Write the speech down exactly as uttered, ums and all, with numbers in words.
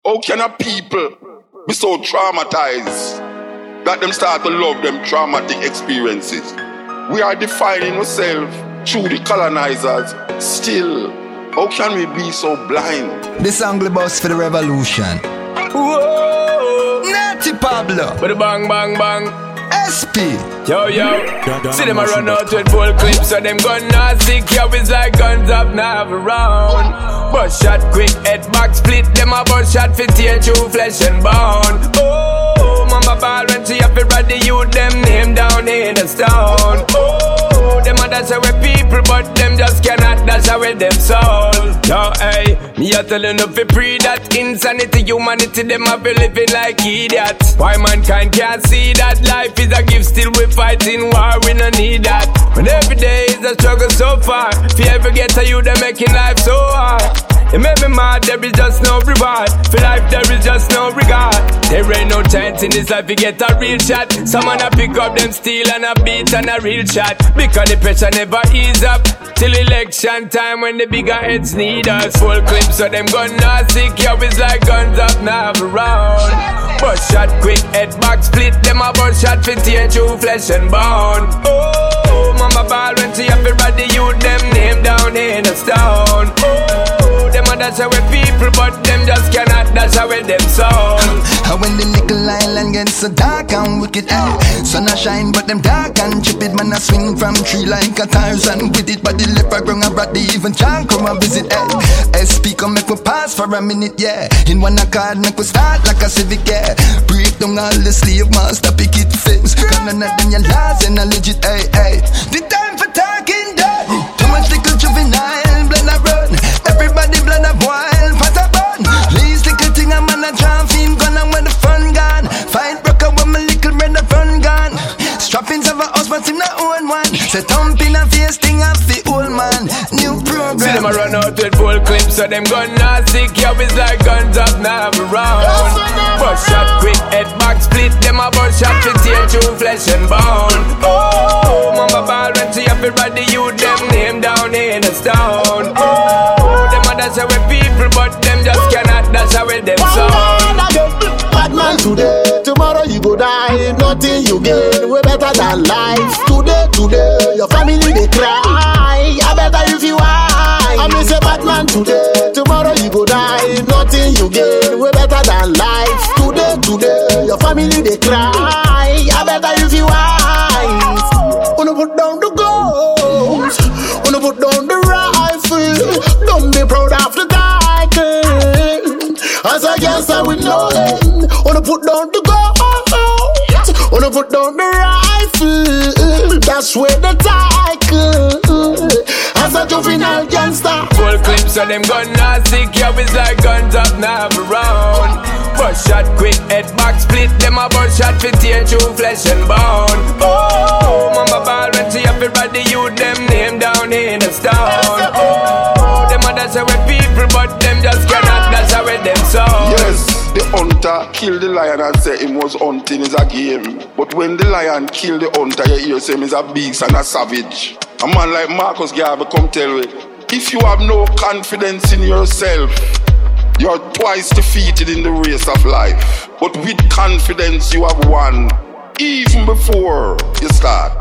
How can a people be so traumatized that them start to love them traumatic experiences? We are defining ourselves through the colonizers. Still, how can we be so blind? This angle boss for the revolution. Whoa, Natty Pablo. with a bang bang bang. S P. Yo yo, see them a run out with full clips, so them gun not sick. Yo, it's like guns up now around. Bust shot quick, head back split. Them a bust shot for tear through flesh and bone. Oh, mama ball when she have to ride the youth, them name down in the stone. Oh, them a dash away people, but them just cannot dash away them soul. Yo, hey, me a tell you no fi pre that insanity, humanity, them a be living like idiots. Why mankind can't see that life is a gift, still we fighting war, we no need that. When every day is a struggle so far, if you ever get to you, they making life so hard. It made me mad, there is just no reward. For life there is just no regard. There ain't no chance in this life you get a real shot. Someone a pick up them steel and a beat and a real shot. Because the pressure never ease up till election time when the bigger heads need us. Full clips so them gun not sick, yo, it's like guns up now around. Bust shot quick, head back split. Them a bust shot for tear through flesh and bone. Oh, mama ball when she have to ride the youth, them name down in the stone. Oh, them a dash away people, but them just cannot dash away them soul. And when the nickel island gets so dark and wicked, eh? Sun a shine, but them dark and chip man a swing from tree like a Tarzan with it. But the leopard ground a brat, the even John come a visit, eh? S P come make we pass for a minute, yeah. In one accord make we start like a civic, yeah. Break down all the slave master picket fence. Cause none of them your laws and a legit, eh, eh. The time for talking dirty. Too much little juvenile, blend a run. Everybody blood a boil, pot a bun. Least little thing a man a jam film gun and when the fun gone. Fight broke up when my little brother fun gone. Strappings of a house but him not own one. Say thump in a face thing of the old man. New program. See them a run out with full clips, so them gun not sick. Yo, it's like guns up now around. Bust shot quick, head back split. Them a bust shot for tear through flesh and bone. Oh, mama ball when she have to ride the youth, them name down in the stone. Oh, them a dash away people, but them just cannot dash away them soul. Bad man today, tomorrow you go die. Nothing you gain, way better than life. Today, today, your family they cry. I better if you high. I miss a bad man today, tomorrow you go die. Nothing you gain, way better than life. Today, today, your family they cry. I better if you high. Wanna put down the goals, wanna put down the rifle. Don't be proud of the title. As a gangster with no end, wanna put down the goals, wanna put down the rifle. That's where the title. As a juvenile gangster. Full clips so them gun not sick, yo, it's like guns up now around. Bust shot quick, head back split. Them a bust shot for tear through flesh and bone. Oh, mama ball when she have to ride the youth, them name down in the stone. Oh, them a dash away people, but them just cannot dash away them soul. Yes, the hunter killed the lion and say him was hunting is a game. But when the lion killed the hunter, you hear say him is a beast and a savage. A man like Marcus Garvey come tell you, if you have no confidence in yourself, you're twice defeated in the race of life. But with confidence you have won, even before you start.